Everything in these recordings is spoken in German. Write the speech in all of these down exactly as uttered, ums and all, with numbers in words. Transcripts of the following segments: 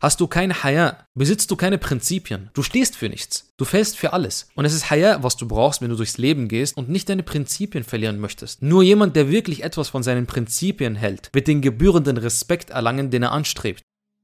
Hast du kein Haya, besitzt du keine Prinzipien. Du stehst für nichts. Du fällst für alles. Und es ist Haya, was du brauchst, wenn du durchs Leben gehst und nicht deine Prinzipien verlieren möchtest. Nur jemand, der wirklich etwas von seinen Prinzipien hält, wird den gebührenden Respekt erlangen, den er anstrebt.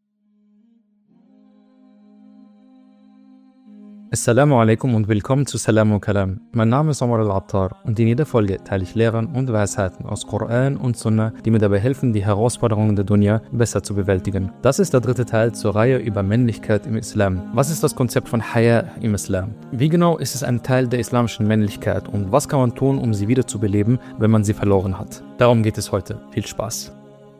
Assalamu alaikum und willkommen zu Salam und Kalam. Mein Name ist Omar Al-Attar und in jeder Folge teile ich Lehren und Weisheiten aus Koran und Sunna, die mir dabei helfen, die Herausforderungen der Dunya besser zu bewältigen. Das ist der dritte Teil zur Reihe über Männlichkeit im Islam. Was ist das Konzept von Haya im Islam? Wie genau ist es ein Teil der islamischen Männlichkeit und was kann man tun, um sie wieder zu beleben, wenn man sie verloren hat? Darum geht es heute. Viel Spaß!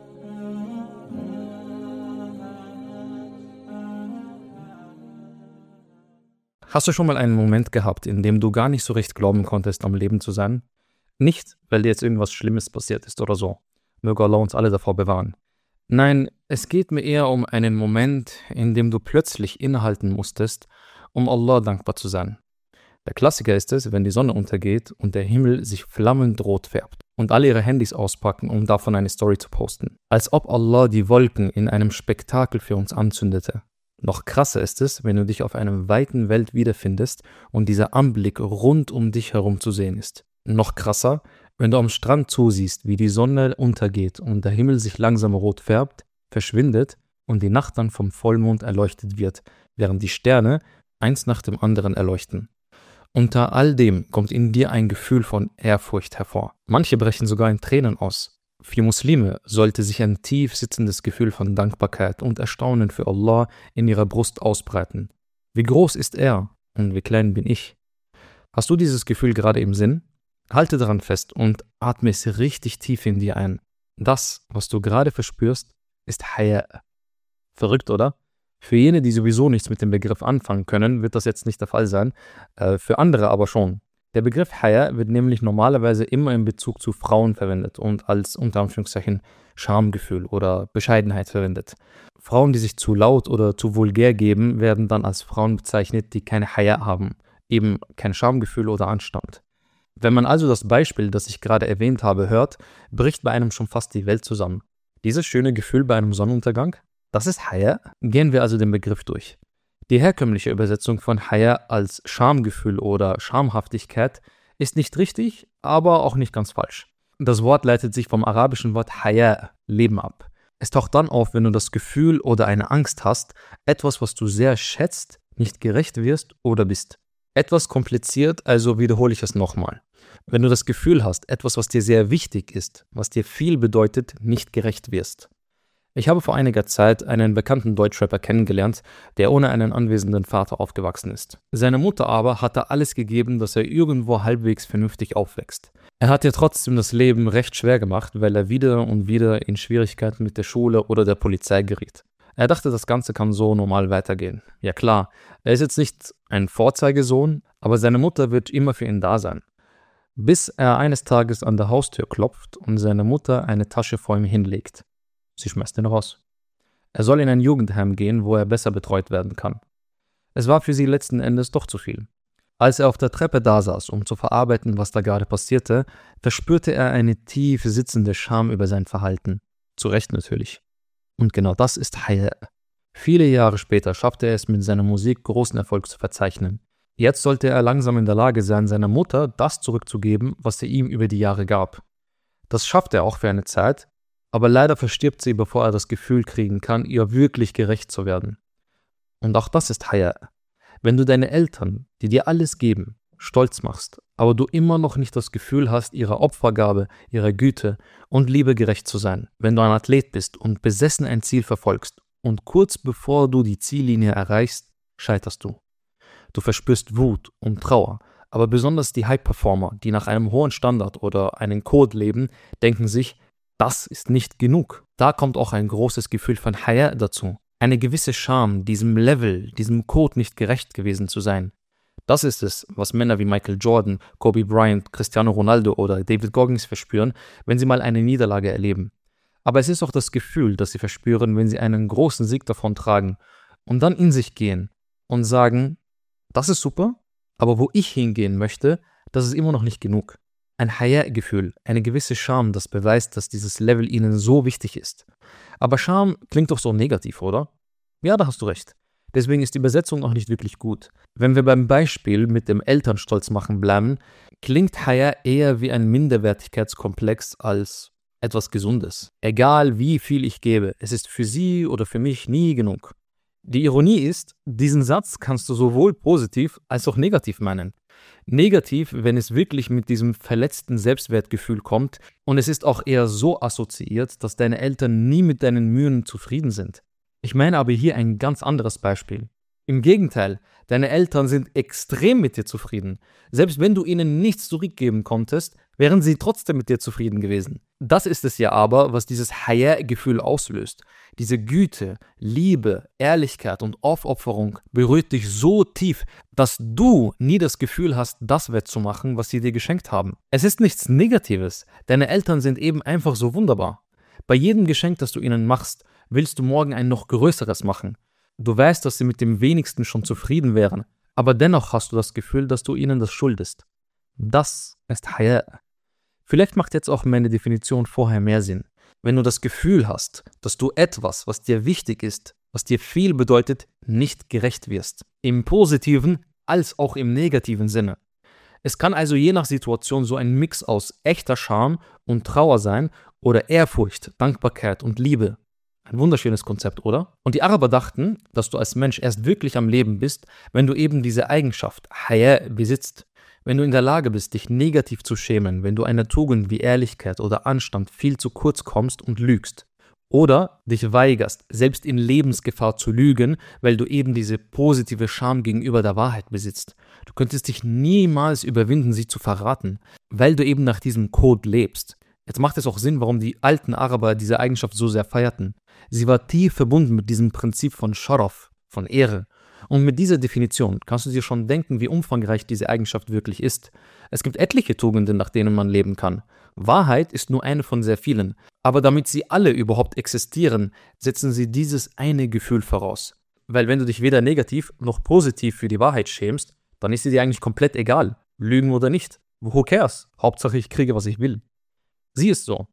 Hast du schon mal einen Moment gehabt, in dem du gar nicht so recht glauben konntest, am Leben zu sein? Nicht, weil dir jetzt irgendwas Schlimmes passiert ist oder so. Möge Allah uns alle davor bewahren. Nein, es geht mir eher um einen Moment, in dem du plötzlich innehalten musstest, um Allah dankbar zu sein. Der Klassiker ist es, wenn die Sonne untergeht und der Himmel sich flammend rot färbt und alle ihre Handys auspacken, um davon eine Story zu posten. Als ob Allah die Wolken in einem Spektakel für uns anzündete. Noch krasser ist es, wenn du dich auf einer weiten Welt wiederfindest und dieser Anblick rund um dich herum zu sehen ist. Noch krasser, wenn du am Strand zusiehst, wie die Sonne untergeht und der Himmel sich langsam rot färbt, verschwindet und die Nacht dann vom Vollmond erleuchtet wird, während die Sterne eins nach dem anderen erleuchten. Unter all dem kommt in dir ein Gefühl von Ehrfurcht hervor. Manche brechen sogar in Tränen aus. Für Muslime sollte sich ein tief sitzendes Gefühl von Dankbarkeit und Erstaunen für Allah in ihrer Brust ausbreiten. Wie groß ist er und wie klein bin ich? Hast du dieses Gefühl gerade im Sinn? Halte daran fest und atme es richtig tief in dir ein. Das, was du gerade verspürst, ist Haya. Verrückt, oder? Für jene, die sowieso nichts mit dem Begriff anfangen können, wird das jetzt nicht der Fall sein, äh, für andere aber schon. Der Begriff Haya wird nämlich normalerweise immer in Bezug zu Frauen verwendet und als unter Anführungszeichen Schamgefühl oder Bescheidenheit verwendet. Frauen, die sich zu laut oder zu vulgär geben, werden dann als Frauen bezeichnet, die keine Haya haben, eben kein Schamgefühl oder Anstand. Wenn man also das Beispiel, das ich gerade erwähnt habe, hört, bricht bei einem schon fast die Welt zusammen. Dieses schöne Gefühl bei einem Sonnenuntergang, das ist Haya. Gehen wir also den Begriff durch. Die herkömmliche Übersetzung von Haya als Schamgefühl oder Schamhaftigkeit ist nicht richtig, aber auch nicht ganz falsch. Das Wort leitet sich vom arabischen Wort Haya, Leben ab. Es taucht dann auf, wenn du das Gefühl oder eine Angst hast, etwas, was du sehr schätzt, nicht gerecht wirst oder bist. Etwas kompliziert, also wiederhole ich es nochmal. Wenn du das Gefühl hast, etwas, was dir sehr wichtig ist, was dir viel bedeutet, nicht gerecht wirst. Ich habe vor einiger Zeit einen bekannten Deutschrapper kennengelernt, der ohne einen anwesenden Vater aufgewachsen ist. Seine Mutter aber hatte alles gegeben, dass er irgendwo halbwegs vernünftig aufwächst. Er hat ihr trotzdem das Leben recht schwer gemacht, weil er wieder und wieder in Schwierigkeiten mit der Schule oder der Polizei geriet. Er dachte, das Ganze kann so normal weitergehen. Ja klar, er ist jetzt nicht ein Vorzeigesohn, aber seine Mutter wird immer für ihn da sein. Bis er eines Tages an der Haustür klopft und seine Mutter eine Tasche vor ihm hinlegt. Sie schmeißt ihn raus. Er soll in ein Jugendheim gehen, wo er besser betreut werden kann. Es war für sie letzten Endes doch zu viel. Als er auf der Treppe da saß, um zu verarbeiten, was da gerade passierte, verspürte er eine tief sitzende Scham über sein Verhalten. Zu Recht natürlich. Und genau das ist Haya. Viele Jahre später schaffte er es mit seiner Musik großen Erfolg zu verzeichnen. Jetzt sollte er langsam in der Lage sein, seiner Mutter das zurückzugeben, was sie ihm über die Jahre gab. Das schafft er auch für eine Zeit, aber leider verstirbt sie, bevor er das Gefühl kriegen kann, ihr wirklich gerecht zu werden. Und auch das ist Haya. Wenn du deine Eltern, die dir alles geben, stolz machst, aber du immer noch nicht das Gefühl hast, ihrer Opfergabe, ihrer Güte und Liebe gerecht zu sein. Wenn du ein Athlet bist und besessen ein Ziel verfolgst und kurz bevor du die Ziellinie erreichst, scheiterst du. Du verspürst Wut und Trauer, aber besonders die High-Performer, die nach einem hohen Standard oder einem Code leben, denken sich, das ist nicht genug. Da kommt auch ein großes Gefühl von Haya dazu. Eine gewisse Scham, diesem Level, diesem Code nicht gerecht gewesen zu sein. Das ist es, was Männer wie Michael Jordan, Kobe Bryant, Cristiano Ronaldo oder David Goggins verspüren, wenn sie mal eine Niederlage erleben. Aber es ist auch das Gefühl, das sie verspüren, wenn sie einen großen Sieg davon tragen und dann in sich gehen und sagen, das ist super, aber wo ich hingehen möchte, das ist immer noch nicht genug. Ein Haya-Gefühl, eine gewisse Scham, das beweist, dass dieses Level ihnen so wichtig ist. Aber Scham klingt doch so negativ, oder? Ja, da hast du recht. Deswegen ist die Übersetzung auch nicht wirklich gut. Wenn wir beim Beispiel mit dem Elternstolz machen bleiben, klingt Haya eher wie ein Minderwertigkeitskomplex als etwas Gesundes. Egal wie viel ich gebe, es ist für sie oder für mich nie genug. Die Ironie ist, diesen Satz kannst du sowohl positiv als auch negativ meinen. Negativ, wenn es wirklich mit diesem verletzten Selbstwertgefühl kommt, und es ist auch eher so assoziiert, dass deine Eltern nie mit deinen Mühen zufrieden sind. Ich meine aber hier ein ganz anderes Beispiel. Im Gegenteil, deine Eltern sind extrem mit dir zufrieden. Selbst wenn du ihnen nichts zurückgeben konntest, wären sie trotzdem mit dir zufrieden gewesen. Das ist es ja aber, was dieses Haya-Gefühl auslöst. Diese Güte, Liebe, Ehrlichkeit und Aufopferung berührt dich so tief, dass du nie das Gefühl hast, das wettzumachen, was sie dir geschenkt haben. Es ist nichts Negatives. Deine Eltern sind eben einfach so wunderbar. Bei jedem Geschenk, das du ihnen machst, willst du morgen ein noch größeres machen. Du weißt, dass sie mit dem wenigsten schon zufrieden wären, aber dennoch hast du das Gefühl, dass du ihnen das schuldest. Das ist Haya. Vielleicht macht jetzt auch meine Definition vorher mehr Sinn. Wenn du das Gefühl hast, dass du etwas, was dir wichtig ist, was dir viel bedeutet, nicht gerecht wirst. Im positiven als auch im negativen Sinne. Es kann also je nach Situation so ein Mix aus echter Scham und Trauer sein oder Ehrfurcht, Dankbarkeit und Liebe. Ein wunderschönes Konzept, oder? Und die Araber dachten, dass du als Mensch erst wirklich am Leben bist, wenn du eben diese Eigenschaft, Haya, besitzt. Wenn du in der Lage bist, dich negativ zu schämen, wenn du einer Tugend wie Ehrlichkeit oder Anstand viel zu kurz kommst und lügst. Oder dich weigerst, selbst in Lebensgefahr zu lügen, weil du eben diese positive Scham gegenüber der Wahrheit besitzt. Du könntest dich niemals überwinden, sie zu verraten, weil du eben nach diesem Code lebst. Jetzt macht es auch Sinn, warum die alten Araber diese Eigenschaft so sehr feierten. Sie war tief verbunden mit diesem Prinzip von Sharaf, von Ehre. Und mit dieser Definition kannst du dir schon denken, wie umfangreich diese Eigenschaft wirklich ist. Es gibt etliche Tugenden, nach denen man leben kann. Wahrheit ist nur eine von sehr vielen. Aber damit sie alle überhaupt existieren, setzen sie dieses eine Gefühl voraus. Weil wenn du dich weder negativ noch positiv für die Wahrheit schämst, dann ist sie dir eigentlich komplett egal. Lügen oder nicht. Who cares? Hauptsache ich kriege, was ich will. Sie ist so.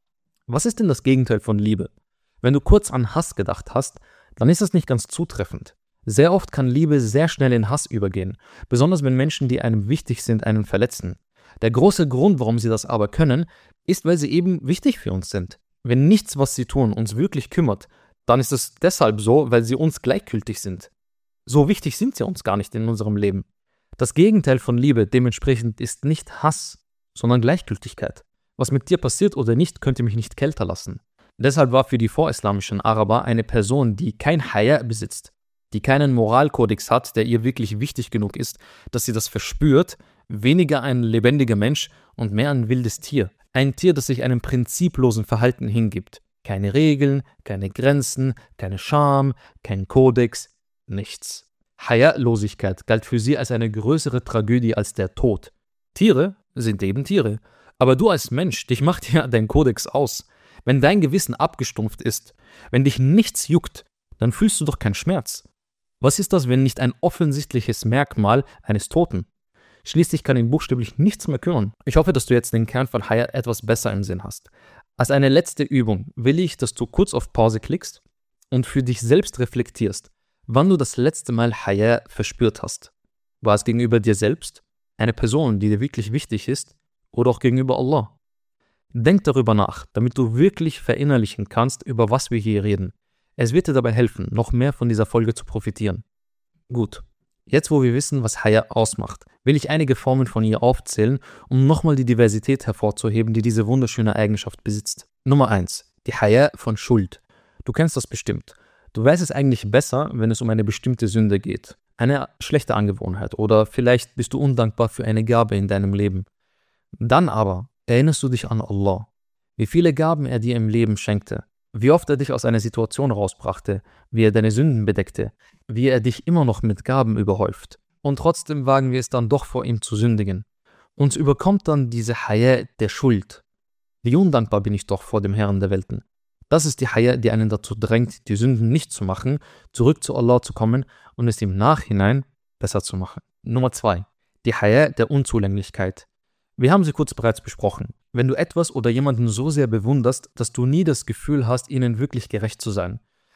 Was ist denn das Gegenteil von Liebe? Wenn du kurz an Hass gedacht hast, dann ist das nicht ganz zutreffend. Sehr oft kann Liebe sehr schnell in Hass übergehen, besonders wenn Menschen, die einem wichtig sind, einen verletzen. Der große Grund, warum sie das aber können, ist, weil sie eben wichtig für uns sind. Wenn nichts, was sie tun, uns wirklich kümmert, dann ist es deshalb so, weil sie uns gleichgültig sind. So wichtig sind sie uns gar nicht in unserem Leben. Das Gegenteil von Liebe dementsprechend ist nicht Hass, sondern Gleichgültigkeit. Was mit dir passiert oder nicht, könnte mich nicht kälter lassen. Deshalb war für die vorislamischen Araber eine Person, die kein Haya besitzt, die keinen Moralkodex hat, der ihr wirklich wichtig genug ist, dass sie das verspürt, weniger ein lebendiger Mensch und mehr ein wildes Tier. Ein Tier, das sich einem prinziplosen Verhalten hingibt. Keine Regeln, keine Grenzen, keine Scham, kein Kodex, nichts. Haya-Losigkeit galt für sie als eine größere Tragödie als der Tod. Tiere sind eben Tiere. Aber du als Mensch, dich macht ja dein Kodex aus. Wenn dein Gewissen abgestumpft ist, wenn dich nichts juckt, dann fühlst du doch keinen Schmerz. Was ist das, wenn nicht ein offensichtliches Merkmal eines Toten? Schließlich kann ihn buchstäblich nichts mehr kümmern. Ich hoffe, dass du jetzt den Kern von Haya etwas besser im Sinn hast. Als eine letzte Übung will ich, dass du kurz auf Pause klickst und für dich selbst reflektierst, wann du das letzte Mal Haya verspürt hast. War es gegenüber dir selbst, eine Person, die dir wirklich wichtig ist, oder auch gegenüber Allah? Denk darüber nach, damit du wirklich verinnerlichen kannst, über was wir hier reden. Es wird dir dabei helfen, noch mehr von dieser Folge zu profitieren. Gut, jetzt wo wir wissen, was Haya ausmacht, will ich einige Formen von ihr aufzählen, um nochmal die Diversität hervorzuheben, die diese wunderschöne Eigenschaft besitzt. Nummer eins. Die Haya von Schuld. Du kennst das bestimmt. Du weißt es eigentlich besser, wenn es um eine bestimmte Sünde geht. Eine schlechte Angewohnheit oder vielleicht bist du undankbar für eine Gabe in deinem Leben. Dann aber erinnerst du dich an Allah, wie viele Gaben er dir im Leben schenkte, wie oft er dich aus einer Situation rausbrachte, wie er deine Sünden bedeckte, wie er dich immer noch mit Gaben überhäuft. Und trotzdem wagen wir es dann doch vor ihm zu sündigen. Uns überkommt dann diese Haya der Schuld. Wie undankbar bin ich doch vor dem Herrn der Welten. Das ist die Haya, die einen dazu drängt, die Sünden nicht zu machen, zurück zu Allah zu kommen und es im Nachhinein besser zu machen. Nummer zwei. Die Haya der Unzulänglichkeit. Wir haben sie kurz bereits besprochen. Wenn du etwas oder jemanden so sehr bewunderst, dass du nie das Gefühl hast, ihnen wirklich gerecht zu sein.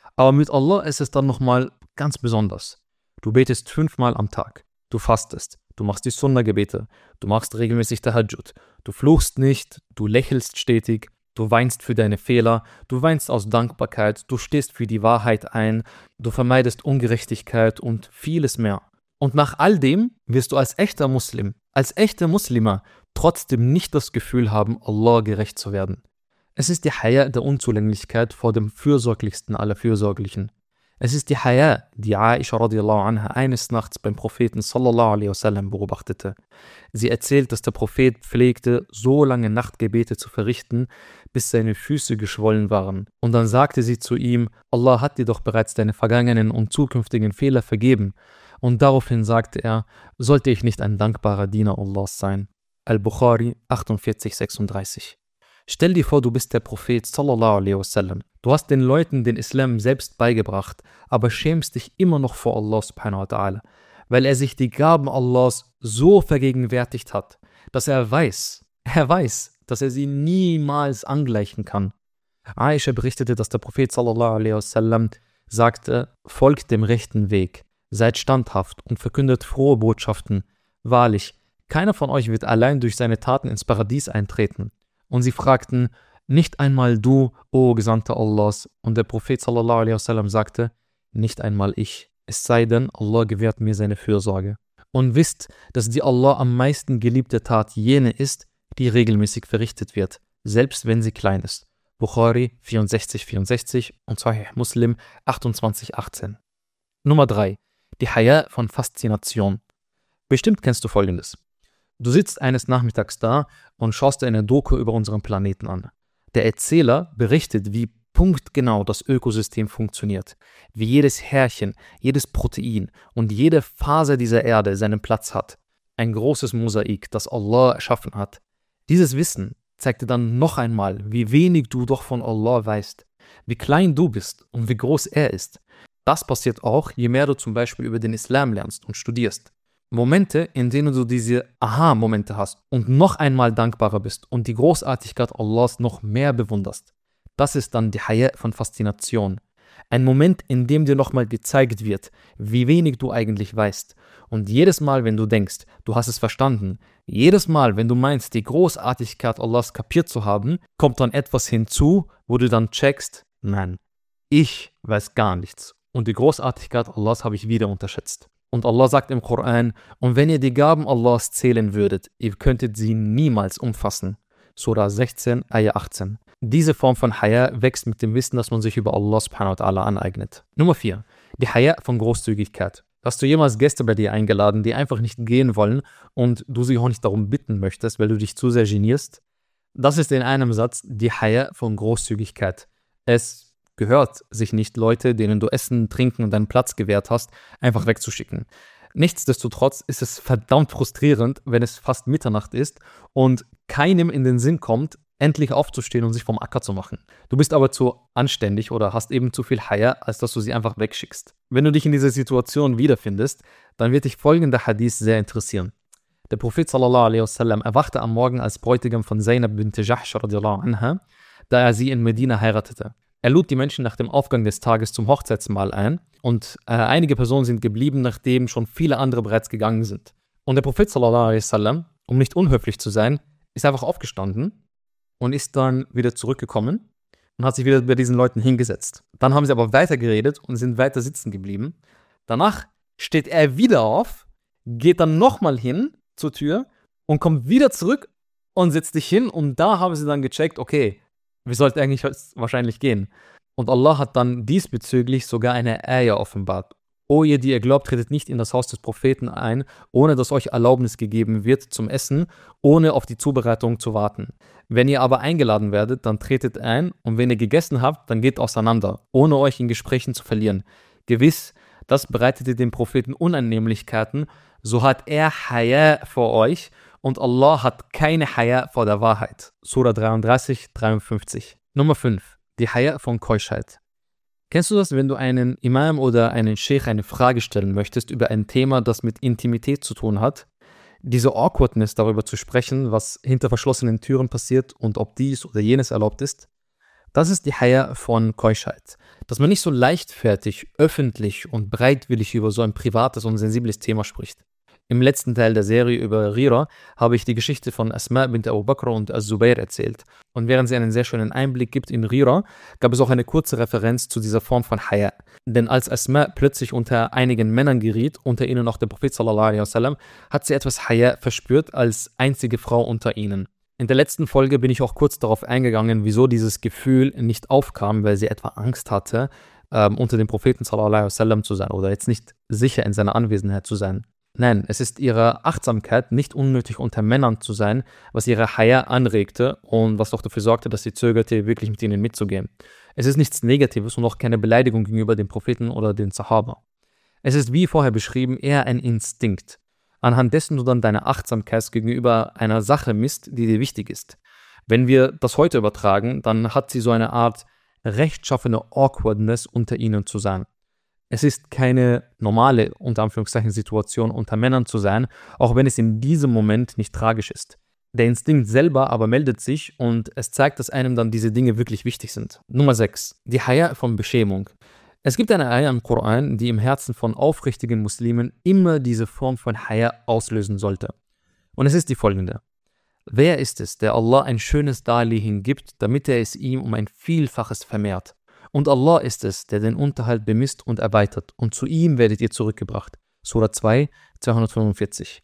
Aber mit Allah ist es dann nochmal ganz besonders. Du betest fünfmal am Tag, du fastest, du machst die Sunna-Gebete, du machst regelmäßig Tahajjud, du fluchst nicht, du lächelst stetig, du weinst für deine Fehler, du weinst aus Dankbarkeit, du stehst für die Wahrheit ein, du vermeidest Ungerechtigkeit und vieles mehr. Und nach all dem wirst du als echter Muslim, als echter Muslima trotzdem nicht das Gefühl haben, Allah gerecht zu werden. Es ist die Haya der Unzulänglichkeit vor dem fürsorglichsten aller Fürsorglichen. Es ist die Haya, die Aisha radiallahu anha eines Nachts beim Propheten sallallahu alaihi wasallam beobachtete. Sie erzählt, dass der Prophet pflegte, so lange Nachtgebete zu verrichten, bis seine Füße geschwollen waren. Und dann sagte sie zu ihm, Allah hat dir doch bereits deine vergangenen und zukünftigen Fehler vergeben. Und daraufhin sagte er, sollte ich nicht ein dankbarer Diener Allahs sein? Al-Bukhari achtundvierzig sechsunddreißig. Stell dir vor, du bist der Prophet sallallahu alaihi wasallam. Du hast den Leuten den Islam selbst beigebracht, aber schämst dich immer noch vor Allah subhanahu wa ta'ala, weil er sich die Gaben Allahs so vergegenwärtigt hat, dass er weiß, er weiß, dass er sie niemals angleichen kann. Aisha berichtete, dass der Prophet sallallahu alaihi wasallam sagte, folgt dem rechten Weg, seid standhaft und verkündet frohe Botschaften. Wahrlich, keiner von euch wird allein durch seine Taten ins Paradies eintreten. Und sie fragten, nicht einmal du, o Gesandter Allahs. Und der Prophet sallallahu alaihi wasallam sagte, nicht einmal ich, es sei denn, Allah gewährt mir seine Fürsorge. Und wisst, dass die Allah am meisten geliebte Tat jene ist, die regelmäßig verrichtet wird, selbst wenn sie klein ist. Bukhari vierundsechzig vierundsechzig und Sahih Muslim achtundzwanzig achtzehn. Nummer drei. Die Haya von Faszination. Bestimmt kennst du Folgendes. Du sitzt eines Nachmittags da und schaust dir eine Doku über unseren Planeten an. Der Erzähler berichtet, wie punktgenau das Ökosystem funktioniert, wie jedes Härchen, jedes Protein und jede Faser dieser Erde seinen Platz hat. Ein großes Mosaik, das Allah erschaffen hat. Dieses Wissen zeigt dir dann noch einmal, wie wenig du doch von Allah weißt, wie klein du bist und wie groß er ist. Das passiert auch, je mehr du zum Beispiel über den Islam lernst und studierst. Momente, in denen du diese Aha-Momente hast und noch einmal dankbarer bist und die Großartigkeit Allahs noch mehr bewunderst. Das ist dann die Haya von Faszination. Ein Moment, in dem dir nochmal gezeigt wird, wie wenig du eigentlich weißt. Und jedes Mal, wenn du denkst, du hast es verstanden, jedes Mal, wenn du meinst, die Großartigkeit Allahs kapiert zu haben, kommt dann etwas hinzu, wo du dann checkst, nein, ich weiß gar nichts. Und die Großartigkeit Allahs habe ich wieder unterschätzt. Und Allah sagt im Koran, und wenn ihr die Gaben Allahs zählen würdet, ihr könntet sie niemals umfassen. Surah sechzehn, Ayah achtzehn. Diese Form von Haya wächst mit dem Wissen, dass man sich über Allah subhanahu wa ta'ala aneignet. Nummer vier. Die Haya von Großzügigkeit. Hast du jemals Gäste bei dir eingeladen, die einfach nicht gehen wollen und du sie auch nicht darum bitten möchtest, weil du dich zu sehr genierst? Das ist in einem Satz die Haya von Großzügigkeit. Es gehört sich nicht, Leute, denen du Essen, Trinken und deinen Platz gewährt hast, einfach wegzuschicken. Nichtsdestotrotz ist es verdammt frustrierend, wenn es fast Mitternacht ist und keinem in den Sinn kommt, endlich aufzustehen und sich vom Acker zu machen. Du bist aber zu anständig oder hast eben zu viel Haya, als dass du sie einfach wegschickst. Wenn du dich in dieser Situation wiederfindest, dann wird dich folgender Hadith sehr interessieren. Der Prophet sallallahu alaihi wasallam erwachte am Morgen als Bräutigam von Zainab bint Jahsh radiallahu anha, da er sie in Medina heiratete. Er lud die Menschen nach dem Aufgang des Tages zum Hochzeitsmahl ein und äh, einige Personen sind geblieben, nachdem schon viele andere bereits gegangen sind. Und der Prophet sallallahu alaihi wasallam, um nicht unhöflich zu sein, ist einfach aufgestanden und ist dann wieder zurückgekommen und hat sich wieder bei diesen Leuten hingesetzt. Dann haben sie aber weiter geredet und sind weiter sitzen geblieben. Danach steht er wieder auf, geht dann nochmal hin zur Tür und kommt wieder zurück und setzt sich hin und da haben sie dann gecheckt, okay, wir sollten eigentlich wahrscheinlich gehen. Und Allah hat dann diesbezüglich sogar eine Ayah offenbart. O ihr, die ihr glaubt, tretet nicht in das Haus des Propheten ein, ohne dass euch Erlaubnis gegeben wird zum Essen, ohne auf die Zubereitung zu warten. Wenn ihr aber eingeladen werdet, dann tretet ein und wenn ihr gegessen habt, dann geht auseinander, ohne euch in Gesprächen zu verlieren. Gewiss, das bereitete dem Propheten Unannehmlichkeiten, so hat er Haya vor euch und Allah hat keine Haya vor der Wahrheit. Surah dreiunddreißig, dreiundfünfzig. Nummer fünf. Die Haya von Keuschheit. Kennst du das, wenn du einen Imam oder einen Sheikh eine Frage stellen möchtest über ein Thema, das mit Intimität zu tun hat? Diese Awkwardness, darüber zu sprechen, was hinter verschlossenen Türen passiert und ob dies oder jenes erlaubt ist? Das ist die Haya von Keuschheit. Dass man nicht so leichtfertig, öffentlich und bereitwillig über so ein privates und sensibles Thema spricht. Im letzten Teil der Serie über Ghira habe ich die Geschichte von Asma bint Abu Bakr und Az-Zubair erzählt. Und während sie einen sehr schönen Einblick gibt in Ghira, gab es auch eine kurze Referenz zu dieser Form von Haya. Denn als Asma plötzlich unter einigen Männern geriet, unter ihnen auch der Prophet sallallahu alaihi wasallam, hat sie etwas Haya verspürt als einzige Frau unter ihnen. In der letzten Folge bin ich auch kurz darauf eingegangen, wieso dieses Gefühl nicht aufkam, weil sie etwa Angst hatte, ähm, unter dem Propheten sallallahu alaihi wasallam zu sein oder jetzt nicht sicher in seiner Anwesenheit zu sein. Nein, es ist ihre Achtsamkeit, nicht unnötig unter Männern zu sein, was ihre Haya anregte und was auch dafür sorgte, dass sie zögerte, wirklich mit ihnen mitzugehen. Es ist nichts Negatives und auch keine Beleidigung gegenüber dem Propheten oder den Sahaba. Es ist, wie vorher beschrieben, eher ein Instinkt, anhand dessen du dann deine Achtsamkeit gegenüber einer Sache misst, die dir wichtig ist. Wenn wir das heute übertragen, dann hat sie so eine Art rechtschaffene Awkwardness unter ihnen zu sein. Es ist keine normale, unter Anführungszeichen, Situation, unter Männern zu sein, auch wenn es in diesem Moment nicht tragisch ist. Der Instinkt selber aber meldet sich und es zeigt, dass einem dann diese Dinge wirklich wichtig sind. Nummer sechs. Die Haya von Beschämung. Es gibt eine Ayah im Koran, die im Herzen von aufrichtigen Muslimen immer diese Form von Haya auslösen sollte. Und es ist die folgende. Wer ist es, der Allah ein schönes Darlehen gibt, damit er es ihm um ein Vielfaches vermehrt? Und Allah ist es, der den Unterhalt bemisst und erweitert, und zu ihm werdet ihr zurückgebracht. Sura zwei, zweihundertfünfundvierzig.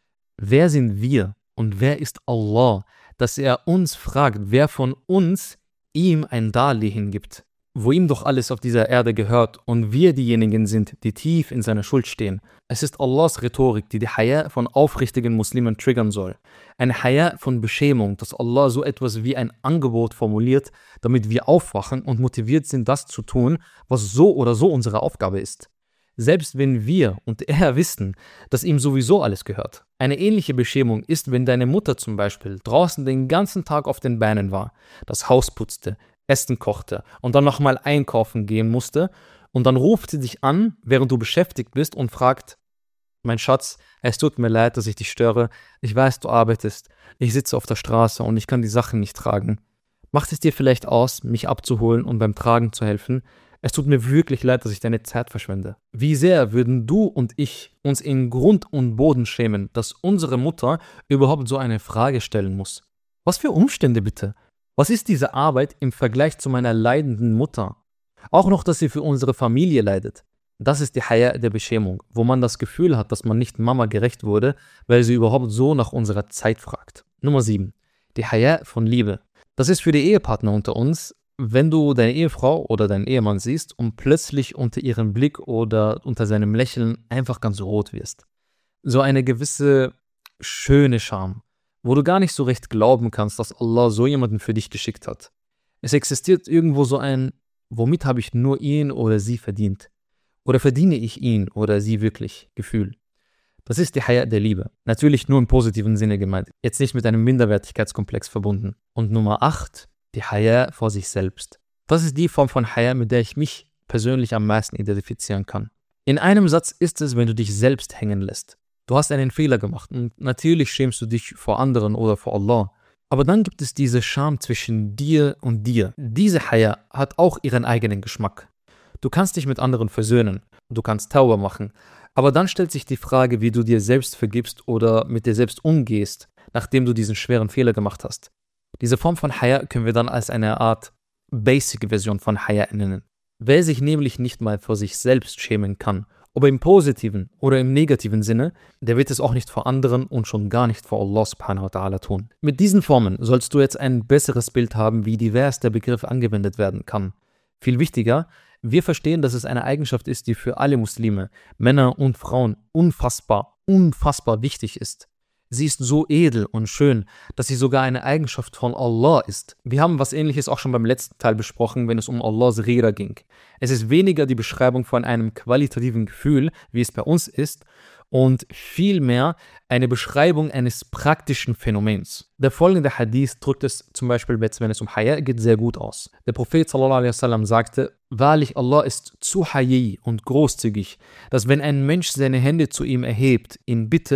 Wer sind wir und wer ist Allah, dass er uns fragt, wer von uns ihm ein Darlehen gibt, wo ihm doch alles auf dieser Erde gehört und wir diejenigen sind, die tief in seiner Schuld stehen. Es ist Allahs Rhetorik, die die Haya von aufrichtigen Muslimen triggern soll. Eine Haya von Beschämung, dass Allah so etwas wie ein Angebot formuliert, damit wir aufwachen und motiviert sind, das zu tun, was so oder so unsere Aufgabe ist. Selbst wenn wir und er wissen, dass ihm sowieso alles gehört. Eine ähnliche Beschämung ist, wenn deine Mutter zum Beispiel draußen den ganzen Tag auf den Beinen war, das Haus putzte, Essen kochte und dann nochmal einkaufen gehen musste und dann ruft sie dich an, während du beschäftigt bist und fragt, mein Schatz, es tut mir leid, dass ich dich störe, ich weiß, du arbeitest, ich sitze auf der Straße und ich kann die Sachen nicht tragen. Macht es dir vielleicht aus, mich abzuholen und beim Tragen zu helfen? Es tut mir wirklich leid, dass ich deine Zeit verschwende. Wie sehr würden du und ich uns in Grund und Boden schämen, dass unsere Mutter überhaupt so eine Frage stellen muss? Was für Umstände bitte? Was ist diese Arbeit im Vergleich zu meiner leidenden Mutter? Auch noch, dass sie für unsere Familie leidet. Das ist die Haya der Beschämung, wo man das Gefühl hat, dass man nicht Mama gerecht wurde, weil sie überhaupt so nach unserer Zeit fragt. Nummer sieben. Die Haya von Liebe. Das ist für die Ehepartner unter uns, wenn du deine Ehefrau oder deinen Ehemann siehst und plötzlich unter ihrem Blick oder unter seinem Lächeln einfach ganz rot wirst. So eine gewisse schöne Scham, wo du gar nicht so recht glauben kannst, dass Allah so jemanden für dich geschickt hat. Es existiert irgendwo so ein, womit habe ich nur ihn oder sie verdient? Oder verdiene ich ihn oder sie wirklich? Gefühl. Das ist die Haya der Liebe. Natürlich nur im positiven Sinne gemeint, jetzt nicht mit einem Minderwertigkeitskomplex verbunden. Und Nummer acht, die Haya vor sich selbst. Das ist die Form von Haya, mit der ich mich persönlich am meisten identifizieren kann. In einem Satz ist es, wenn du dich selbst hängen lässt. Du hast einen Fehler gemacht und natürlich schämst du dich vor anderen oder vor Allah. Aber dann gibt es diese Scham zwischen dir und dir. Diese Haya hat auch ihren eigenen Geschmack. Du kannst dich mit anderen versöhnen, du kannst Tauba machen, aber dann stellt sich die Frage, wie du dir selbst vergibst oder mit dir selbst umgehst, nachdem du diesen schweren Fehler gemacht hast. Diese Form von Haya können wir dann als eine Art Basic-Version von Haya nennen. Wer sich nämlich nicht mal vor sich selbst schämen kann, ob im positiven oder im negativen Sinne, der wird es auch nicht vor anderen und schon gar nicht vor Allah subhanahu wa ta'ala tun. Mit diesen Formen sollst du jetzt ein besseres Bild haben, wie divers der Begriff angewendet werden kann. Viel wichtiger, wir verstehen, dass es eine Eigenschaft ist, die für alle Muslime, Männer und Frauen, unfassbar, unfassbar wichtig ist. Sie ist so edel und schön, dass sie sogar eine Eigenschaft von Allah ist. Wir haben was Ähnliches auch schon beim letzten Teil besprochen, wenn es um Allahs Ghira ging. Es ist weniger die Beschreibung von einem qualitativen Gefühl, wie es bei uns ist, und vielmehr eine Beschreibung eines praktischen Phänomens. Der folgende Hadith drückt es zum Beispiel, wenn es um Haya geht, sehr gut aus. Der Prophet sallallahu alaihi wasallam sagte, wahrlich, Allah ist zu Hayyi und großzügig, dass wenn ein Mensch seine Hände zu ihm erhebt, in Bitte,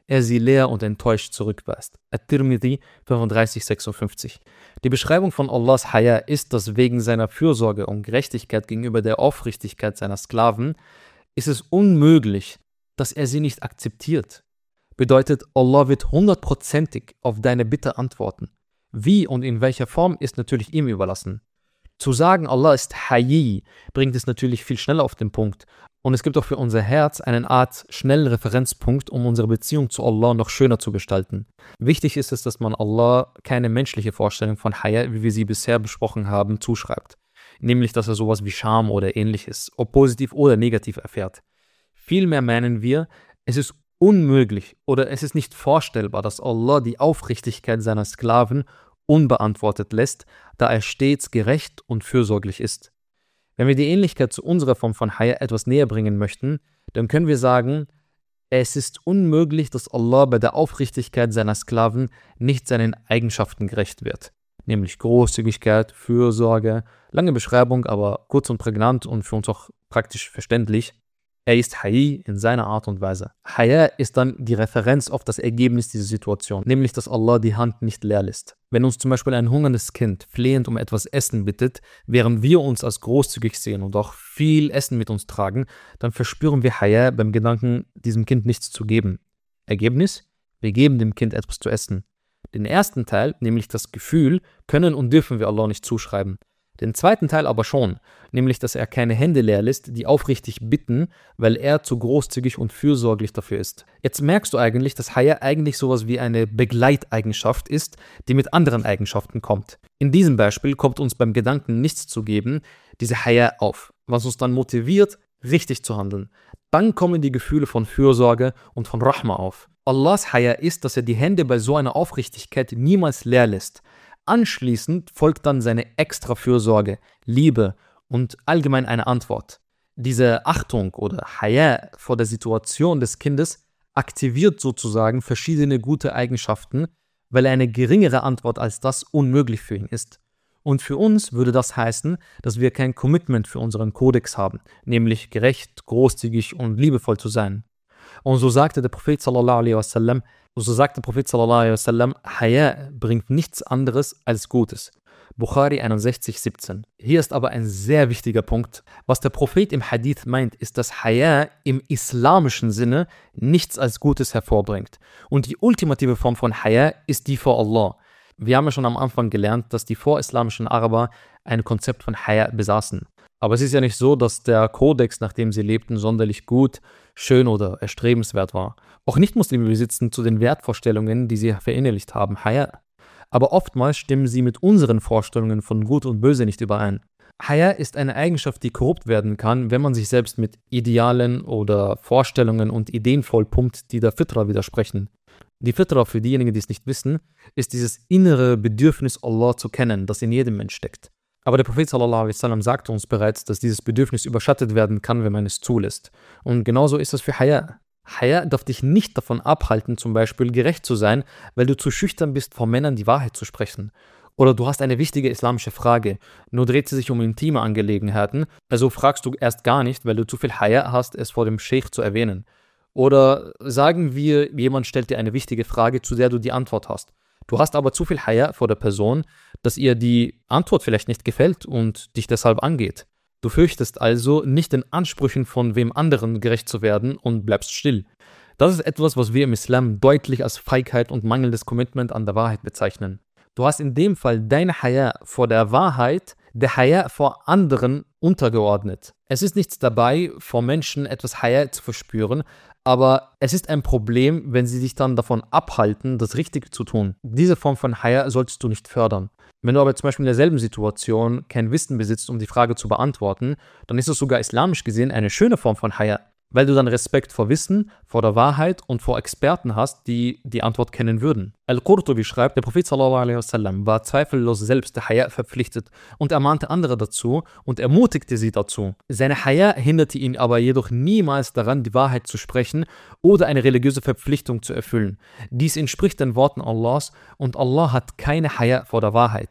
er sie leer und enttäuscht zurückweist. At-Tirmidhi fünfunddreißig sechsundfünfzig. Die Beschreibung von Allahs Haya ist, dass wegen seiner Fürsorge und Gerechtigkeit gegenüber der Aufrichtigkeit seiner Sklaven ist es unmöglich, dass er sie nicht akzeptiert. Bedeutet, Allah wird hundertprozentig auf deine Bitte antworten. Wie und in welcher Form ist natürlich ihm überlassen. Zu sagen, Allah ist Hayy, bringt es natürlich viel schneller auf den Punkt. Und es gibt auch für unser Herz eine Art schnellen Referenzpunkt, um unsere Beziehung zu Allah noch schöner zu gestalten. Wichtig ist es, dass man Allah keine menschliche Vorstellung von Haya, wie wir sie bisher besprochen haben, zuschreibt. Nämlich, dass er sowas wie Scham oder ähnliches, ob positiv oder negativ erfährt. Vielmehr meinen wir, es ist unmöglich oder es ist nicht vorstellbar, dass Allah die Aufrichtigkeit seiner Sklaven unbeantwortet lässt, da er stets gerecht und fürsorglich ist. Wenn wir die Ähnlichkeit zu unserer Form von Haya etwas näher bringen möchten, dann können wir sagen, es ist unmöglich, dass Allah bei der Aufrichtigkeit seiner Sklaven nicht seinen Eigenschaften gerecht wird. Nämlich Großzügigkeit, Fürsorge, lange Beschreibung, aber kurz und prägnant und für uns auch praktisch verständlich. Er ist Hayy in seiner Art und Weise. Haya ist dann die Referenz auf das Ergebnis dieser Situation, nämlich dass Allah die Hand nicht leer lässt. Wenn uns zum Beispiel ein hungerndes Kind flehend um etwas Essen bittet, während wir uns als großzügig sehen und auch viel Essen mit uns tragen, dann verspüren wir Haya beim Gedanken, diesem Kind nichts zu geben. Ergebnis? Wir geben dem Kind etwas zu essen. Den ersten Teil, nämlich das Gefühl, können und dürfen wir Allah nicht zuschreiben. Den zweiten Teil aber schon, nämlich dass er keine Hände leer lässt, die aufrichtig bitten, weil er zu großzügig und fürsorglich dafür ist. Jetzt merkst du eigentlich, dass Haya eigentlich sowas wie eine Begleiteigenschaft ist, die mit anderen Eigenschaften kommt. In diesem Beispiel kommt uns beim Gedanken, nichts zu geben, diese Haya auf, was uns dann motiviert, richtig zu handeln. Dann kommen die Gefühle von Fürsorge und von Rahma auf. Allahs Haya ist, dass er die Hände bei so einer Aufrichtigkeit niemals leer lässt. Anschließend folgt dann seine extra Fürsorge, Liebe und allgemein eine Antwort. Diese Achtung oder Haya vor der Situation des Kindes aktiviert sozusagen verschiedene gute Eigenschaften, weil eine geringere Antwort als das unmöglich für ihn ist. Und für uns würde das heißen, dass wir kein Commitment für unseren Kodex haben, nämlich gerecht, großzügig und liebevoll zu sein. Und so sagte der Prophet sallallahu alaihi wasallam, so sagt der Prophet sallallahu alaihi wasallam, Haya bringt nichts anderes als Gutes. Bukhari einundsechzig siebzehn. Hier ist aber ein sehr wichtiger Punkt. Was der Prophet im Hadith meint, ist, dass Haya im islamischen Sinne nichts als Gutes hervorbringt. Und die ultimative Form von Haya ist die vor Allah. Wir haben ja schon am Anfang gelernt, dass die vorislamischen Araber ein Konzept von Haya besaßen. Aber es ist ja nicht so, dass der Kodex, nach dem sie lebten, sonderlich gut, schön oder erstrebenswert war. Auch Nicht-Muslime besitzen zu den Wertvorstellungen, die sie verinnerlicht haben, Haya. Aber oftmals stimmen sie mit unseren Vorstellungen von Gut und Böse nicht überein. Haya ist eine Eigenschaft, die korrupt werden kann, wenn man sich selbst mit Idealen oder Vorstellungen und Ideen vollpumpt, die der Fitra widersprechen. Die Fitra, für diejenigen, die es nicht wissen, ist dieses innere Bedürfnis, Allah zu kennen, das in jedem Mensch steckt. Aber der Prophet sallallahu alaihi wasallam sagte uns bereits, dass dieses Bedürfnis überschattet werden kann, wenn man es zulässt. Und genauso ist es für Haya. Haya darf dich nicht davon abhalten, zum Beispiel gerecht zu sein, weil du zu schüchtern bist, vor Männern die Wahrheit zu sprechen. Oder du hast eine wichtige islamische Frage, nur dreht sie sich um intime Angelegenheiten, also fragst du erst gar nicht, weil du zu viel Haya hast, es vor dem Scheich zu erwähnen. Oder sagen wir, jemand stellt dir eine wichtige Frage, zu der du die Antwort hast. Du hast aber zu viel Haya vor der Person, dass ihr die Antwort vielleicht nicht gefällt und dich deshalb angeht. Du fürchtest also, nicht den Ansprüchen von wem anderen gerecht zu werden und bleibst still. Das ist etwas, was wir im Islam deutlich als Feigheit und mangelndes Commitment an der Wahrheit bezeichnen. Du hast in dem Fall dein Haya vor der Wahrheit, der Haya vor anderen untergeordnet. Es ist nichts dabei, vor Menschen etwas Haya zu verspüren, aber es ist ein Problem, wenn sie dich dann davon abhalten, das Richtige zu tun. Diese Form von Haya solltest du nicht fördern. Wenn du aber zum Beispiel in derselben Situation kein Wissen besitzt, um die Frage zu beantworten, dann ist es sogar islamisch gesehen eine schöne Form von Haya, weil du dann Respekt vor Wissen, vor der Wahrheit und vor Experten hast, die die Antwort kennen würden. Al-Qurtubi schreibt, der Prophet sallallahu alaihi wasallam war zweifellos selbst der Haya verpflichtet und ermahnte andere dazu und ermutigte sie dazu. Seine Haya hinderte ihn aber jedoch niemals daran, die Wahrheit zu sprechen oder eine religiöse Verpflichtung zu erfüllen. Dies entspricht den Worten Allahs und Allah hat keine Haya vor der Wahrheit.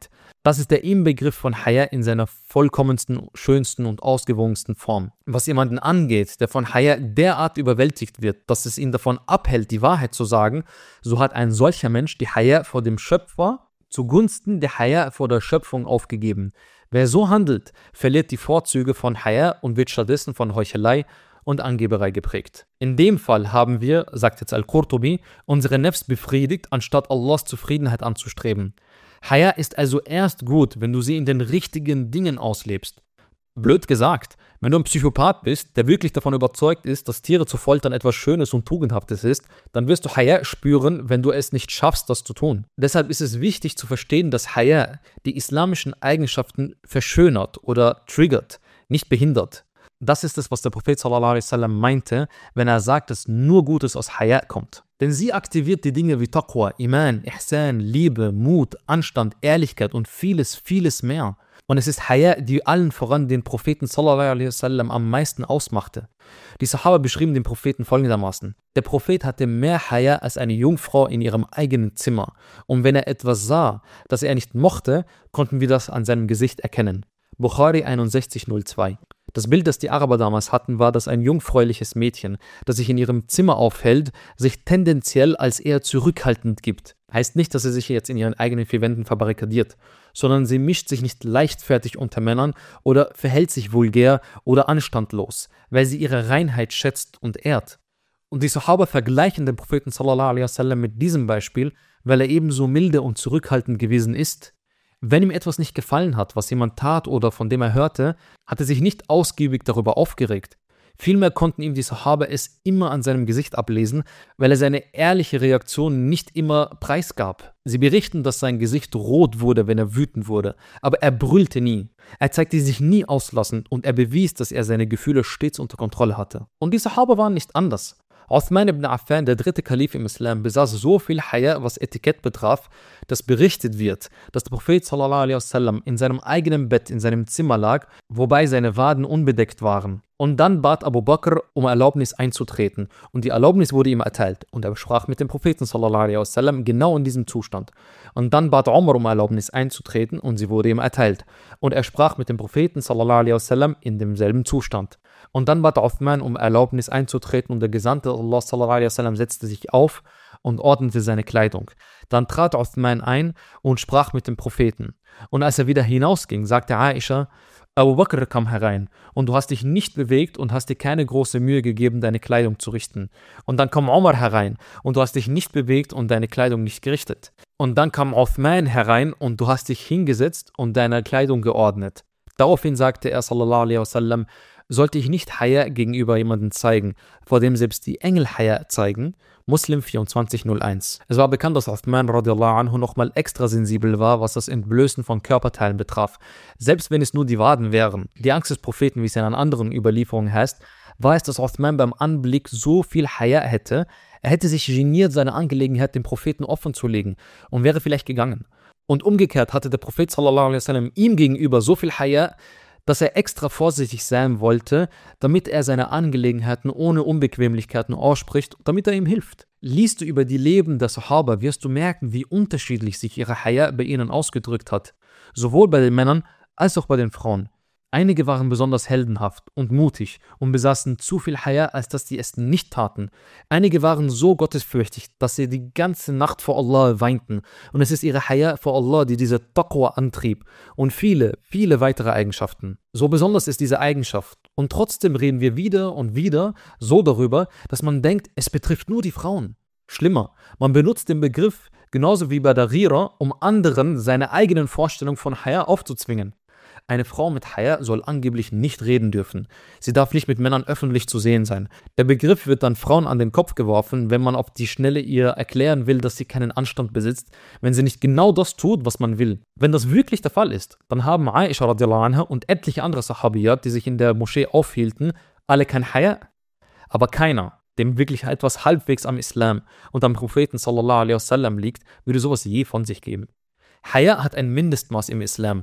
Das ist der Inbegriff von Haya in seiner vollkommensten, schönsten und ausgewogensten Form. Was jemanden angeht, der von Haya derart überwältigt wird, dass es ihn davon abhält, die Wahrheit zu sagen, so hat ein solcher Mensch die Haya vor dem Schöpfer zugunsten der Haya vor der Schöpfung aufgegeben. Wer so handelt, verliert die Vorzüge von Haya und wird stattdessen von Heuchelei und Angeberei geprägt. In dem Fall haben wir, sagt jetzt Al-Qurtubi, unsere Nefs befriedigt, anstatt Allahs Zufriedenheit anzustreben. Haya ist also erst gut, wenn du sie in den richtigen Dingen auslebst. Blöd gesagt, wenn du ein Psychopath bist, der wirklich davon überzeugt ist, dass Tiere zu foltern etwas Schönes und Tugendhaftes ist, dann wirst du Haya spüren, wenn du es nicht schaffst, das zu tun. Deshalb ist es wichtig zu verstehen, dass Haya die islamischen Eigenschaften verschönert oder triggert, nicht behindert. Das ist es, was der Prophet sallallahu alaihi wasallam meinte, wenn er sagt, dass nur Gutes aus Haya kommt. Denn sie aktiviert die Dinge wie Taqwa, Iman, Ihsan, Liebe, Mut, Anstand, Ehrlichkeit und vieles, vieles mehr. Und es ist Haya, die allen voran den Propheten sallallahu alaihi wasallam am meisten ausmachte. Die Sahaba beschrieben den Propheten folgendermaßen: Der Prophet hatte mehr Haya als eine Jungfrau in ihrem eigenen Zimmer. Und wenn er etwas sah, das er nicht mochte, konnten wir das an seinem Gesicht erkennen. Bukhari einundsechzig null zwei. Das Bild, das die Araber damals hatten, war, dass ein jungfräuliches Mädchen, das sich in ihrem Zimmer aufhält, sich tendenziell als eher zurückhaltend gibt. Heißt nicht, dass sie sich jetzt in ihren eigenen vier Wänden verbarrikadiert, sondern sie mischt sich nicht leichtfertig unter Männern oder verhält sich vulgär oder anstandlos, weil sie ihre Reinheit schätzt und ehrt. Und die Sahaba vergleichen den Propheten sallallahu alaihi wasallam mit diesem Beispiel, weil er ebenso milde und zurückhaltend gewesen ist. Wenn ihm etwas nicht gefallen hat, was jemand tat oder von dem er hörte, hat er sich nicht ausgiebig darüber aufgeregt. Vielmehr konnten ihm die Sahaba es immer an seinem Gesicht ablesen, weil er seine ehrliche Reaktion nicht immer preisgab. Sie berichten, dass sein Gesicht rot wurde, wenn er wütend wurde, aber er brüllte nie. Er zeigte sich nie auslassend und er bewies, dass er seine Gefühle stets unter Kontrolle hatte. Und die Sahaba waren nicht anders. Uthman ibn Affan, der dritte Kalif im Islam, besaß so viel Haya, was Etikett betraf, dass berichtet wird, dass der Prophet sallallahu alaihi wasallam in seinem eigenen Bett in seinem Zimmer lag, wobei seine Waden unbedeckt waren. Und dann bat Abu Bakr um Erlaubnis einzutreten und die Erlaubnis wurde ihm erteilt und er sprach mit dem Propheten sallallahu alaihi wasallam genau in diesem Zustand. Und dann bat Umar um Erlaubnis einzutreten und sie wurde ihm erteilt und er sprach mit dem Propheten sallallahu alaihi wasallam in demselben Zustand. Und dann bat Uthman um Erlaubnis einzutreten und der Gesandte Allah sallallahu alaihi wasallam setzte sich auf und ordnete seine Kleidung. Dann trat Uthman ein und sprach mit dem Propheten. Und als er wieder hinausging, sagte Aisha: Abu Bakr kam herein und du hast dich nicht bewegt und hast dir keine große Mühe gegeben, deine Kleidung zu richten. Und dann kam Umar herein und du hast dich nicht bewegt und deine Kleidung nicht gerichtet. Und dann kam Uthman herein und du hast dich hingesetzt und deine Kleidung geordnet. Daraufhin sagte er sallallahu alaihi wasallam: Sollte ich nicht Haya gegenüber jemandem zeigen, vor dem selbst die Engel Haya zeigen? Muslim vierundzwanzig null eins. Es war bekannt, dass Uthman radiallahu anhu nochmal extra sensibel war, was das Entblößen von Körperteilen betraf. Selbst wenn es nur die Waden wären. Die Angst des Propheten, wie es in einer anderen Überlieferung heißt, war es, dass Uthman beim Anblick so viel Haya hätte, er hätte sich geniert, seine Angelegenheit dem Propheten offen zu legen und wäre vielleicht gegangen. Und umgekehrt hatte der Prophet sallallahu alaihi wasallam ihm gegenüber so viel Haya, dass er extra vorsichtig sein wollte, damit er seine Angelegenheiten ohne Unbequemlichkeiten ausspricht, damit er ihm hilft. Liest du über die Leben der Sahaba, wirst du merken, wie unterschiedlich sich ihre Haya bei ihnen ausgedrückt hat. Sowohl bei den Männern als auch bei den Frauen. Einige waren besonders heldenhaft und mutig und besaßen zu viel Haya, als dass sie es nicht taten. Einige waren so gottesfürchtig, dass sie die ganze Nacht vor Allah weinten. Und es ist ihre Haya vor Allah, die diese Taqwa antrieb. Und viele, viele weitere Eigenschaften. So besonders ist diese Eigenschaft. Und trotzdem reden wir wieder und wieder so darüber, dass man denkt, es betrifft nur die Frauen. Schlimmer, man benutzt den Begriff genauso wie bei der Ghira, um anderen seine eigenen Vorstellungen von Haya aufzuzwingen. Eine Frau mit Haya soll angeblich nicht reden dürfen. Sie darf nicht mit Männern öffentlich zu sehen sein. Der Begriff wird dann Frauen an den Kopf geworfen, wenn man auf die Schnelle ihr erklären will, dass sie keinen Anstand besitzt, wenn sie nicht genau das tut, was man will. Wenn das wirklich der Fall ist, dann haben Aisha radiallahu anha und etliche andere Sahabiyat, die sich in der Moschee aufhielten, alle kein Haya. Aber keiner, dem wirklich etwas halbwegs am Islam und am Propheten sallallahu alaihi wasallam liegt, würde sowas je von sich geben. Haya hat ein Mindestmaß im Islam.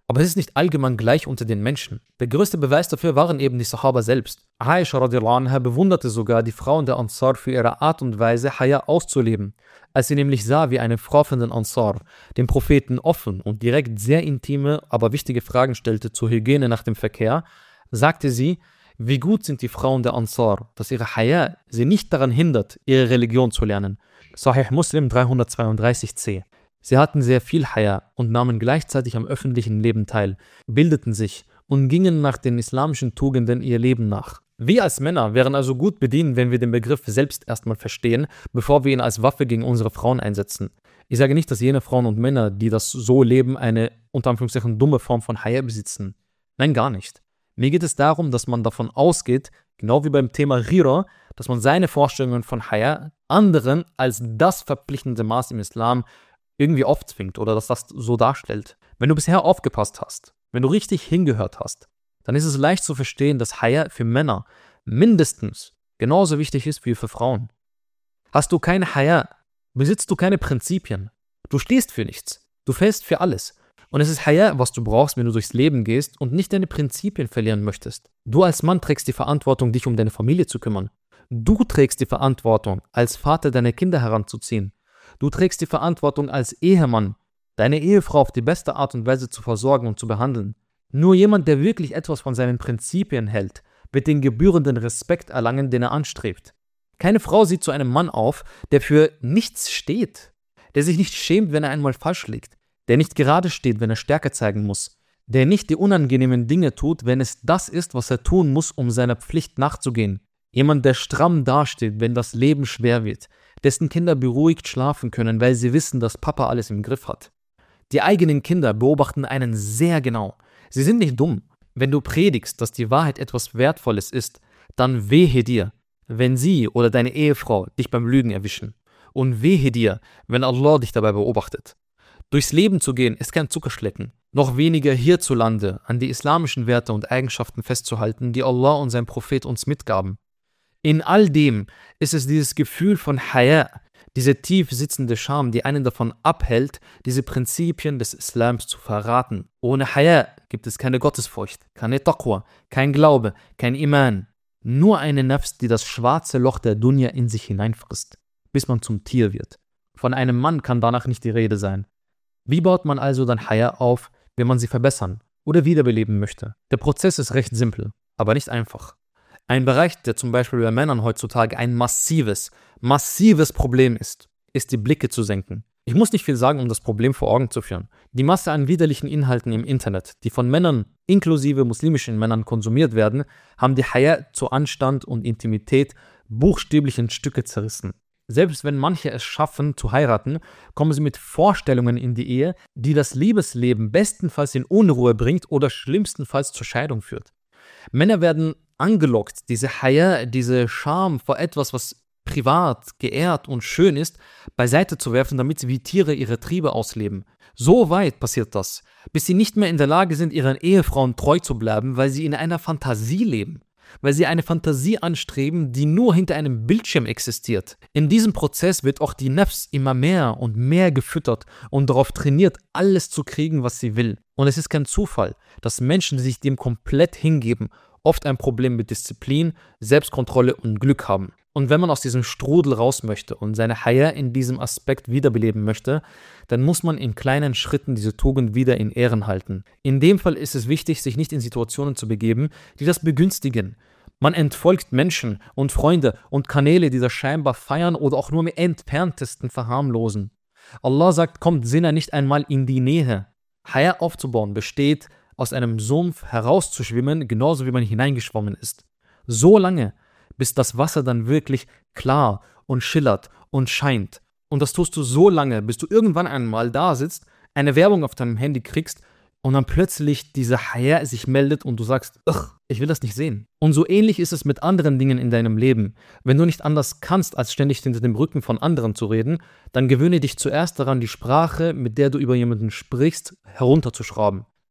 Aber es ist nicht allgemein gleich unter den Menschen. Der größte Beweis dafür waren eben die Sahaba selbst. Aisha radiallahu anha bewunderte sogar die Frauen der Ansar für ihre Art und Weise, Haya auszuleben. Als sie nämlich sah, wie eine Frau von den Ansar dem Propheten offen und direkt sehr intime, aber wichtige Fragen stellte zur Hygiene nach dem Verkehr, sagte sie, wie gut sind die Frauen der Ansar, dass ihre Haya sie nicht daran hindert, ihre Religion zu lernen. Sahih Muslim dreihundertzweiunddreißig c. Sie hatten sehr viel Haya und nahmen gleichzeitig am öffentlichen Leben teil, bildeten sich und gingen nach den islamischen Tugenden ihr Leben nach. Wir als Männer wären also gut bedient, wenn wir den Begriff selbst erstmal verstehen, bevor wir ihn als Waffe gegen unsere Frauen einsetzen. Ich sage nicht, dass jene Frauen und Männer, die das so leben, eine unter Anführungszeichen dumme Form von Haya besitzen. Nein, gar nicht. Mir geht es darum, dass man davon ausgeht, genau wie beim Thema Ghira, dass man seine Vorstellungen von Haya anderen als das verpflichtende Maß im Islam irgendwie aufzwingt oder dass das so darstellt. Wenn du bisher aufgepasst hast, wenn du richtig hingehört hast, dann ist es leicht zu verstehen, dass Haya für Männer mindestens genauso wichtig ist wie für Frauen. Hast du keine Haya, besitzt du keine Prinzipien. Du stehst für nichts. Du fällst für alles. Und es ist Haya, was du brauchst, wenn du durchs Leben gehst und nicht deine Prinzipien verlieren möchtest. Du als Mann trägst die Verantwortung, dich um deine Familie zu kümmern. Du trägst die Verantwortung, als Vater deine Kinder heranzuziehen. Du trägst die Verantwortung als Ehemann, deine Ehefrau auf die beste Art und Weise zu versorgen und zu behandeln. Nur jemand, der wirklich etwas von seinen Prinzipien hält, wird den gebührenden Respekt erlangen, den er anstrebt. Keine Frau sieht zu einem Mann auf, der für nichts steht, der sich nicht schämt, wenn er einmal falsch liegt, der nicht gerade steht, wenn er Stärke zeigen muss, der nicht die unangenehmen Dinge tut, wenn es das ist, was er tun muss, um seiner Pflicht nachzugehen. Jemand, der stramm dasteht, wenn das Leben schwer wird, dessen Kinder beruhigt schlafen können, weil sie wissen, dass Papa alles im Griff hat. Die eigenen Kinder beobachten einen sehr genau. Sie sind nicht dumm. Wenn du predigst, dass die Wahrheit etwas Wertvolles ist, dann wehe dir, wenn sie oder deine Ehefrau dich beim Lügen erwischen. Und wehe dir, wenn Allah dich dabei beobachtet. Durchs Leben zu gehen ist kein Zuckerschlecken. Noch weniger hierzulande an die islamischen Werte und Eigenschaften festzuhalten, die Allah und sein Prophet uns mitgaben. In all dem ist es dieses Gefühl von Haya, diese tief sitzende Scham, die einen davon abhält, diese Prinzipien des Islams zu verraten. Ohne Haya gibt es keine Gottesfurcht, keine Taqwa, kein Glaube, kein Iman. Nur eine Nafs, die das schwarze Loch der Dunya in sich hineinfrisst, bis man zum Tier wird. Von einem Mann kann danach nicht die Rede sein. Wie baut man also dann Haya auf, wenn man sie verbessern oder wiederbeleben möchte? Der Prozess ist recht simpel, aber nicht einfach. Ein Bereich, der zum Beispiel bei Männern heutzutage ein massives, massives Problem ist, ist die Blicke zu senken. Ich muss nicht viel sagen, um das Problem vor Augen zu führen. Die Masse an widerlichen Inhalten im Internet, die von Männern, inklusive muslimischen Männern konsumiert werden, haben die Haya zu Anstand und Intimität buchstäblich in Stücke zerrissen. Selbst wenn manche es schaffen, zu heiraten, kommen sie mit Vorstellungen in die Ehe, die das Liebesleben bestenfalls in Unruhe bringt oder schlimmstenfalls zur Scheidung führt. Männer werden angelockt, diese Haya, diese Scham vor etwas, was privat, geehrt und schön ist, beiseite zu werfen, damit sie wie Tiere ihre Triebe ausleben. So weit passiert das, bis sie nicht mehr in der Lage sind, ihren Ehefrauen treu zu bleiben, weil sie in einer Fantasie leben. Weil sie eine Fantasie anstreben, die nur hinter einem Bildschirm existiert. In diesem Prozess wird auch die Nafs immer mehr und mehr gefüttert und darauf trainiert, alles zu kriegen, was sie will. Und es ist kein Zufall, dass Menschen, die sich dem komplett hingeben, oft ein Problem mit Disziplin, Selbstkontrolle und Glück haben. Und wenn man aus diesem Strudel raus möchte und seine Haya in diesem Aspekt wiederbeleben möchte, dann muss man in kleinen Schritten diese Tugend wieder in Ehren halten. In dem Fall ist es wichtig, sich nicht in Situationen zu begeben, die das begünstigen. Man entfolgt Menschen und Freunde und Kanäle, die das scheinbar feiern oder auch nur im entferntesten verharmlosen. Allah sagt, kommt Sinner nicht einmal in die Nähe. Haya aufzubauen besteht, aus einem Sumpf herauszuschwimmen, genauso wie man hineingeschwommen ist. So lange, bis das Wasser dann wirklich klar und schillert und scheint. Und das tust du so lange, bis du irgendwann einmal da sitzt, eine Werbung auf deinem Handy kriegst und dann plötzlich diese Haya sich meldet und du sagst, ugh, ich will das nicht sehen. Und so ähnlich ist es mit anderen Dingen in deinem Leben. Wenn du nicht anders kannst, als ständig hinter dem Rücken von anderen zu reden, dann gewöhne dich zuerst daran, die Sprache, mit der du über jemanden sprichst, herunterzuschrauben.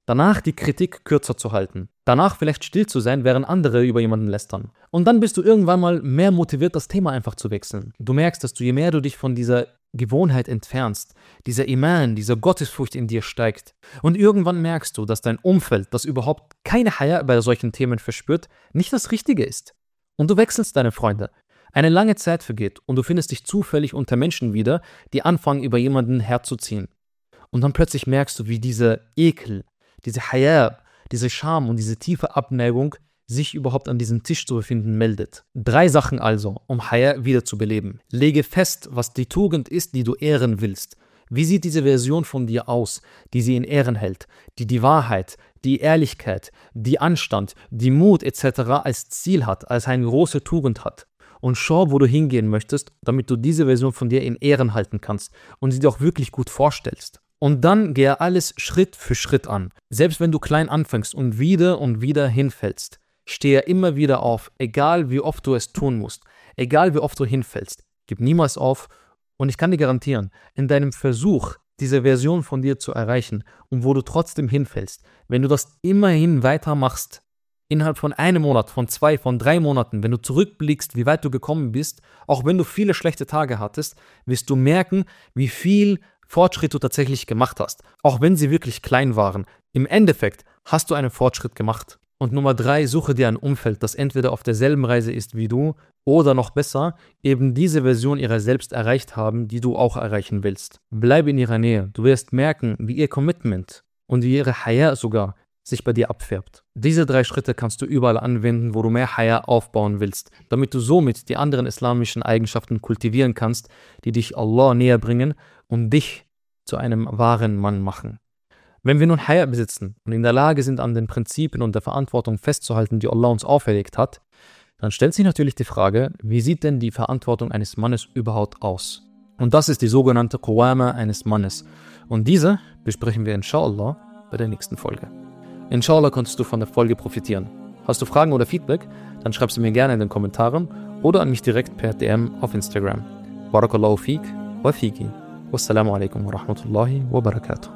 Danach die Kritik kürzer zu halten. Danach vielleicht still zu sein, während andere über jemanden lästern. Und dann bist du irgendwann mal mehr motiviert, das Thema einfach zu wechseln. Du merkst, dass du, je mehr du dich von dieser Gewohnheit entfernst, dieser Iman, dieser Gottesfurcht in dir steigt. Und irgendwann merkst du, dass dein Umfeld, das überhaupt keine Haya bei solchen Themen verspürt, nicht das Richtige ist. Und du wechselst deine Freunde. Eine lange Zeit vergeht und du findest dich zufällig unter Menschen wieder, die anfangen, über jemanden herzuziehen. Und dann plötzlich merkst du, wie dieser Ekel, diese Haya, diese Scham und diese tiefe Abneigung sich überhaupt an diesem Tisch zu befinden meldet. Drei Sachen also, um Haya wieder zu beleben. Lege fest, was die Tugend ist, die du ehren willst. Wie sieht diese Version von dir aus, die sie in Ehren hält, die die Wahrheit, die Ehrlichkeit, die Anstand, die Mut et cetera als Ziel hat, als eine große Tugend hat. Und schau, wo du hingehen möchtest, damit du diese Version von dir in Ehren halten kannst und sie dir auch wirklich gut vorstellst. Und dann gehe alles Schritt für Schritt an. Selbst wenn du klein anfängst und wieder und wieder hinfällst, stehe immer wieder auf, egal wie oft du es tun musst, egal wie oft du hinfällst. Gib niemals auf und ich kann dir garantieren, in deinem Versuch, diese Version von dir zu erreichen und wo du trotzdem hinfällst, wenn du das immerhin weitermachst, innerhalb von einem Monat, von zwei, von drei Monaten, wenn du zurückblickst, wie weit du gekommen bist, auch wenn du viele schlechte Tage hattest, wirst du merken, wie viel Fortschritt du tatsächlich gemacht hast, auch wenn sie wirklich klein waren. Im Endeffekt hast du einen Fortschritt gemacht. Und Nummer drei, suche dir ein Umfeld, das entweder auf derselben Reise ist wie du oder noch besser, eben diese Version ihrer selbst erreicht haben, die du auch erreichen willst. Bleibe in ihrer Nähe, du wirst merken, wie ihr Commitment und wie ihre Haya sogar sich bei dir abfärbt. Diese drei Schritte kannst du überall anwenden, wo du mehr Haya aufbauen willst, damit du somit die anderen islamischen Eigenschaften kultivieren kannst, die dich Allah näher bringen und dich zu einem wahren Mann machen. Wenn wir nun Haya besitzen und in der Lage sind, an den Prinzipien und der Verantwortung festzuhalten, die Allah uns auferlegt hat, dann stellt sich natürlich die Frage, wie sieht denn die Verantwortung eines Mannes überhaupt aus? Und das ist die sogenannte Qawama eines Mannes. Und diese besprechen wir inshallah bei der nächsten Folge. Inshallah konntest du von der Folge profitieren. Hast du Fragen oder Feedback? Dann schreib sie mir gerne in den Kommentaren oder an mich direkt per D M auf Instagram. Barakallahu feek wa feeki. Wassalamu alaikum wa rahmatullahi wa barakatuh.